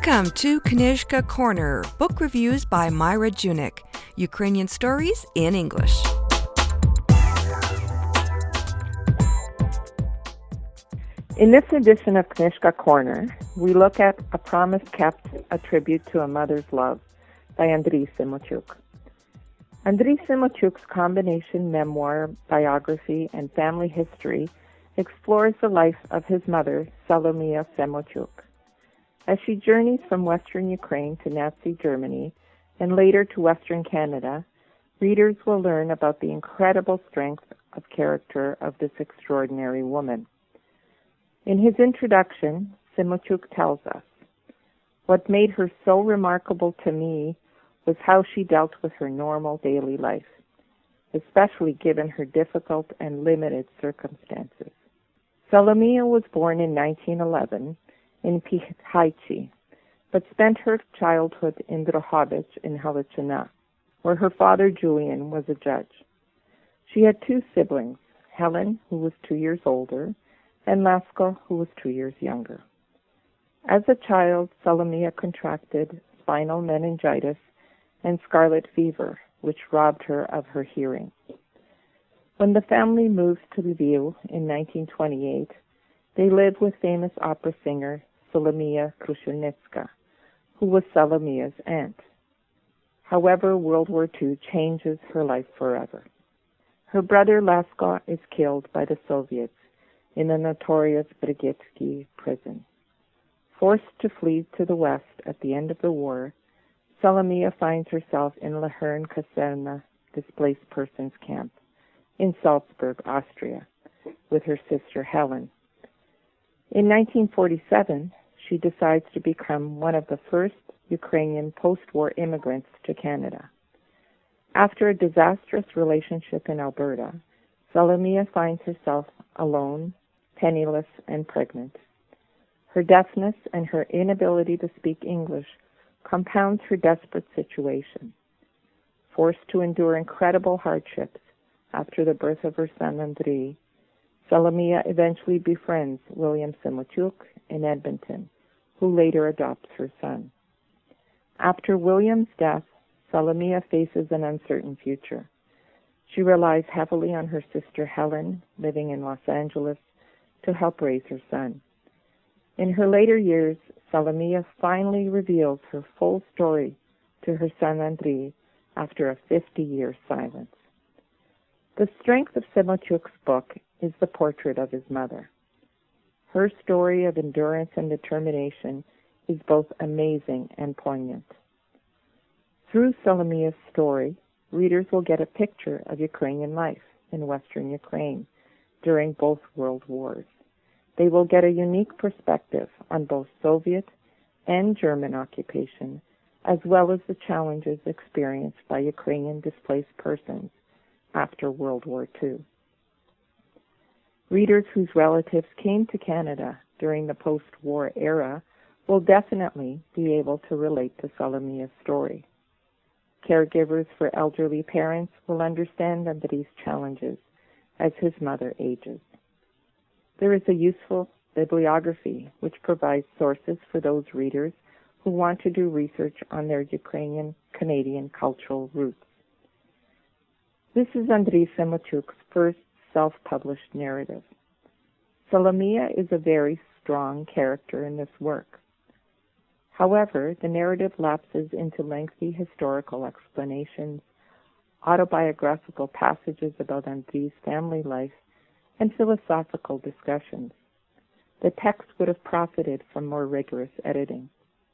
Welcome to Knižka Corner, book reviews by Myra Junik, Ukrainian stories in English. In this edition of Knižka Corner, we look at A Promise Kept, A Tribute to a Mother's Love by Andriy Simotyuk. Andriy Simotyuk's combination memoir, biography, and family history explores the life of his mother, Solomia Simotyuk. As she journeys from Western Ukraine to Nazi Germany and later to Western Canada, readers will learn about the incredible strength of character of this extraordinary woman. In his introduction, Simotyuk tells us, "What made her so remarkable to me was how she dealt with her normal daily life, especially given her difficult and limited circumstances." Solomia was born in 1911 in Pyhaichi, but spent her childhood in Drohobych in Halachina, where her father Julian was a judge. She had two siblings, Helen, who was 2 years older, and Lasko, who was 2 years younger. As a child, Solomia contracted spinal meningitis and scarlet fever, which robbed her of her hearing. When the family moved to Lviv in 1928, they lived with famous opera singer Solomia Krushelnitska, who was Solomia's aunt. However, World War II changes her life forever. Her brother Lasko is killed by the Soviets in the notorious Brigetsky prison. Forced to flee to the west at the end of the war, Solomia finds herself in Lahern Kaserna displaced persons camp in Salzburg, Austria, with her sister Helen. In 1947, she decides to become one of the first Ukrainian post-war immigrants to Canada. After a disastrous relationship in Alberta, Solomia finds herself alone, penniless, and pregnant. Her deafness and her inability to speak English compounds her desperate situation. Forced to endure incredible hardships after the birth of her son Andriy, Solomia eventually befriends William Simotyuk in Edmonton, who later adopts her son. After William's death, Solomia faces an uncertain future. She relies heavily on her sister Helen, living in Los Angeles, to help raise her son. In her later years, Solomia finally reveals her full story to her son Andriy after a 50-year silence. The strength of Simotyuk's book is the portrait of his mother. Her story of endurance and determination is both amazing and poignant. Through Solomia's story, readers will get a picture of Ukrainian life in Western Ukraine during both world wars. They will get a unique perspective on both Soviet and German occupation, as well as the challenges experienced by Ukrainian displaced persons after World War II. Readers whose relatives came to Canada during the post-war era will definitely be able to relate to Solomia's story. Caregivers for elderly parents will understand Andriy's challenges as his mother ages. There is a useful bibliography which provides sources for those readers who want to do research on their Ukrainian-Canadian cultural roots. This is Andriy Simotyuk's first self-published narrative. Solomia is a very strong character in this work. However, the narrative lapses into lengthy historical explanations, autobiographical passages about Andriy's family life, and philosophical discussions. The text would have profited from more rigorous editing.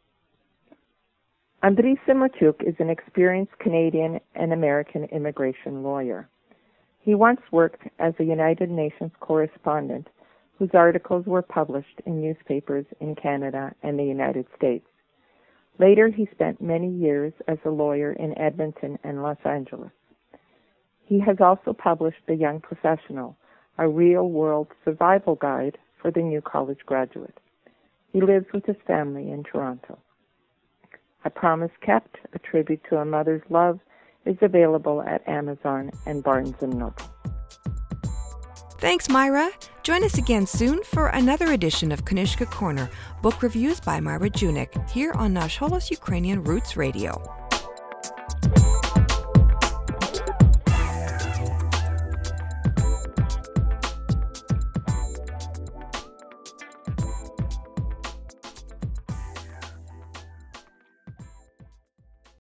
Andriy Simotyuk is an experienced Canadian and American immigration lawyer. He once worked as a United Nations correspondent whose articles were published in newspapers in Canada and the United States. Later, he spent many years as a lawyer in Edmonton and Los Angeles. He has also published The Young Professional, a real-world survival guide for the new college graduate. He lives with his family in Toronto. A Promise Kept, A Tribute to a Mother's Love, is available at Amazon and Barnes & Noble. Thanks, Myra. Join us again soon for another edition of Knižka Corner, book reviews by Myra Junik, here on Nash Holos Ukrainian Roots Radio.